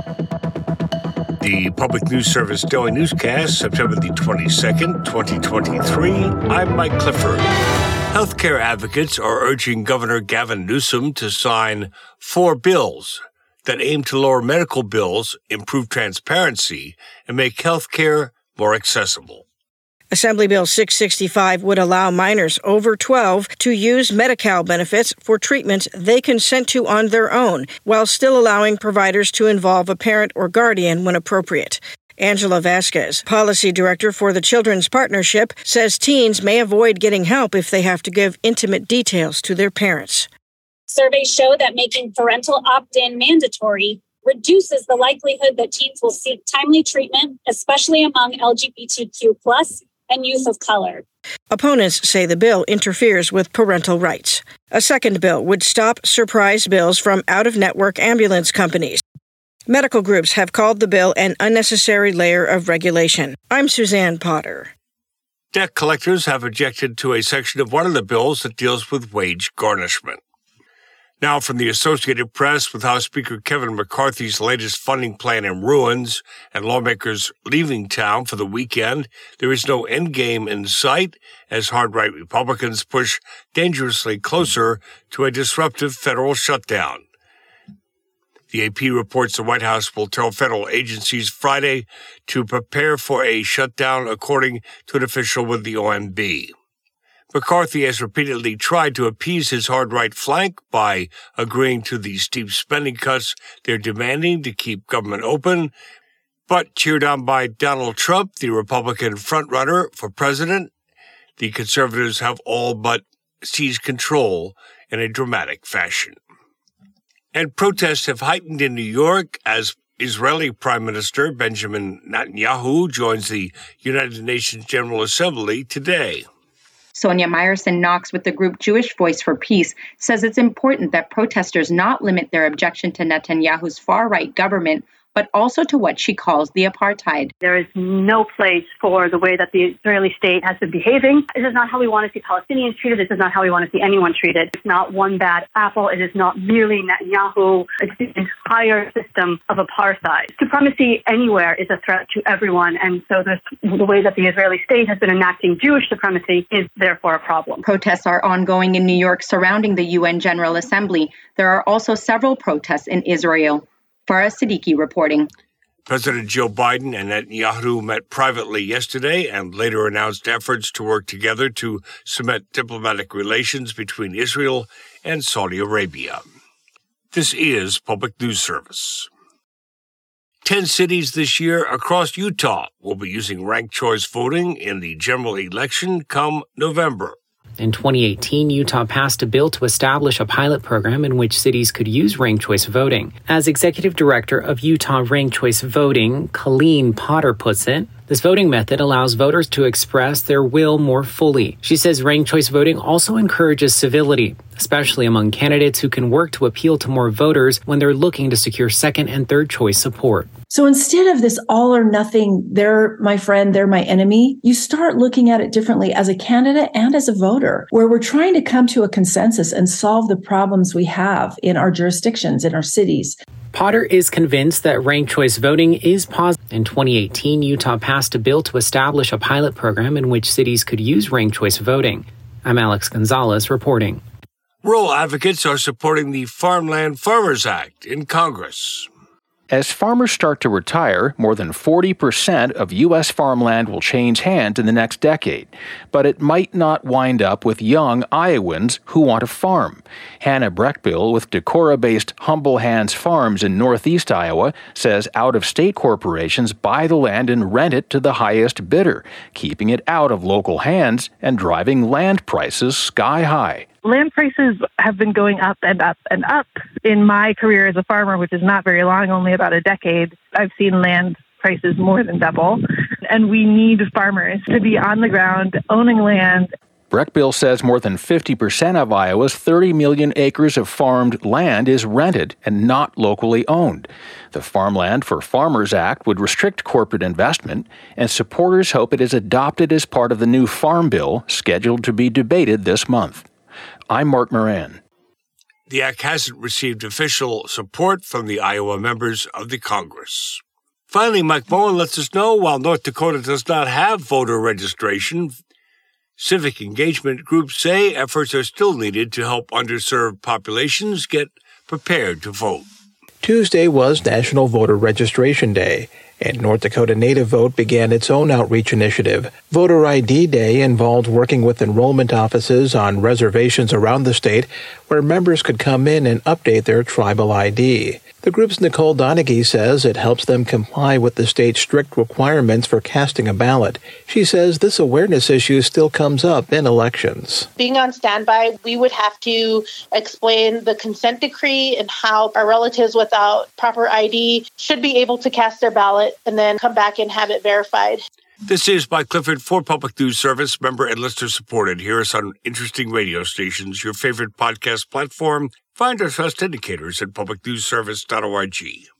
The Public News Service Daily Newscast, September the 22nd, 2023. I'm Mike Clifford. Healthcare advocates are urging Governor Gavin Newsom to sign 4 bills that aim to lower medical bills, improve transparency, and make healthcare more accessible. Assembly Bill 665 would allow minors over 12 to use Medi-Cal benefits for treatments they consent to on their own, while still allowing providers to involve a parent or guardian when appropriate. Angela Vasquez, policy director for the Children's Partnership, says teens may avoid getting help if they have to give intimate details to their parents. Surveys show that making parental opt-in mandatory reduces the likelihood that teens will seek timely treatment, especially among LGBTQ+ and youth of color. Opponents say the bill interferes with parental rights. A second bill would stop surprise bills from out-of-network ambulance companies. Medical groups have called the bill an unnecessary layer of regulation. I'm Suzanne Potter. Debt collectors have objected to a section of one of the bills that deals with wage garnishment. Now from the Associated Press, with House Speaker Kevin McCarthy's latest funding plan in ruins and lawmakers leaving town for the weekend, there is no endgame in sight as hard-right Republicans push dangerously closer to a disruptive federal shutdown. The AP reports the White House will tell federal agencies Friday to prepare for a shutdown, according to an official with the OMB. McCarthy has repeatedly tried to appease his hard-right flank by agreeing to the steep spending cuts they're demanding to keep government open, but cheered on by Donald Trump, the Republican frontrunner for president, the conservatives have all but seized control in a dramatic fashion. And protests have heightened in New York as Israeli Prime Minister Benjamin Netanyahu joins the United Nations General Assembly today. Sonia Meyerson-Knox with the group Jewish Voice for Peace says it's important that protesters not limit their objection to Netanyahu's far-right government, but also to what she calls the apartheid. There is no place for the way that the Israeli state has been behaving. This is not how we want to see Palestinians treated. This is not how we want to see anyone treated. It's not one bad apple. It is not merely Netanyahu. It's the entire system of apartheid. Supremacy anywhere is a threat to everyone, and so the way that the Israeli state has been enacting Jewish supremacy is therefore a problem. Protests are ongoing in New York surrounding the UN General Assembly. There are also several protests in Israel. Farah Siddiqui reporting. President Joe Biden and Netanyahu met privately yesterday and later announced efforts to work together to cement diplomatic relations between Israel and Saudi Arabia. This is Public News Service. 10 cities this year across Utah will be using ranked choice voting in the general election come November. In 2018, Utah passed a bill to establish a pilot program in which cities could use ranked choice voting. As executive director of Utah Ranked Choice Voting, Colleen Potter puts it, this voting method allows voters to express their will more fully. She says ranked choice voting also encourages civility, especially among candidates who can work to appeal to more voters when they're looking to secure second and third choice support. So instead of this all or nothing, they're my friend, they're my enemy, you start looking at it differently as a candidate and as a voter, where we're trying to come to a consensus and solve the problems we have in our jurisdictions, in our cities. Potter is convinced that ranked choice voting is positive. In 2018, Utah passed a bill to establish a pilot program in which cities could use ranked choice voting. I'm Alex Gonzalez reporting. Rural advocates are supporting the Farmland Farmers Act in Congress. As farmers start to retire, more than 40% of U.S. farmland will change hands in the next decade. But it might not wind up with young Iowans who want to farm. Hannah Breckbill with Decorah-based Humble Hands Farms in northeast Iowa says out-of-state corporations buy the land and rent it to the highest bidder, keeping it out of local hands and driving land prices sky high. Land prices have been going up and up and up. In my career as a farmer, which is not very long, only about a decade, I've seen land prices more than double. And we need farmers to be on the ground, owning land. Breckbill says more than 50% of Iowa's 30 million acres of farmed land is rented and not locally owned. The Farmland for Farmers Act would restrict corporate investment, and supporters hope it is adopted as part of the new Farm Bill scheduled to be debated this month. I'm Mark Moran. the act hasn't received official support from the Iowa members of the Congress. Finally, Mike Moen lets us know while North Dakota does not have voter registration, civic engagement groups say efforts are still needed to help underserved populations get prepared to vote. Tuesday was National Voter Registration Day, and North Dakota Native Vote began its own outreach initiative. Voter ID Day involved working with enrollment offices on reservations around the state where members could come in and update their tribal ID. The group's Nicole Donaghy says it helps them comply with the state's strict requirements for casting a ballot. She says this awareness issue still comes up in elections. Being on standby, we would have to explain the consent decree and how our relatives without proper ID should be able to cast their ballot and then come back and have it verified. This is Mike Clifford for Public News Service, member and listener supported. Hear us on interesting radio stations, your favorite podcast platform. Find our trust indicators at publicnewsservice.org.